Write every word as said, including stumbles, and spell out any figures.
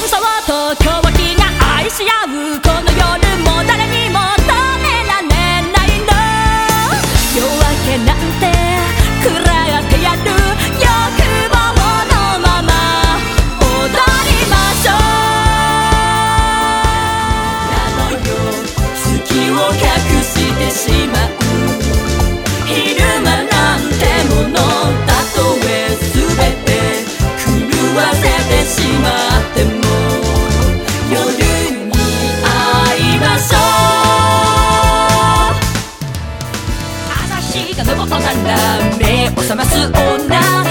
そうと狂気が愛し合うこの夜も誰にも止められないの。夜明けなんて食らってやる欲望のまま踊りましょう。なのよ月を隠してしまう昼間なんてものたとえ全て狂わせてしまっても夜に会いましょう。朝日が昇ったら目を覚ます女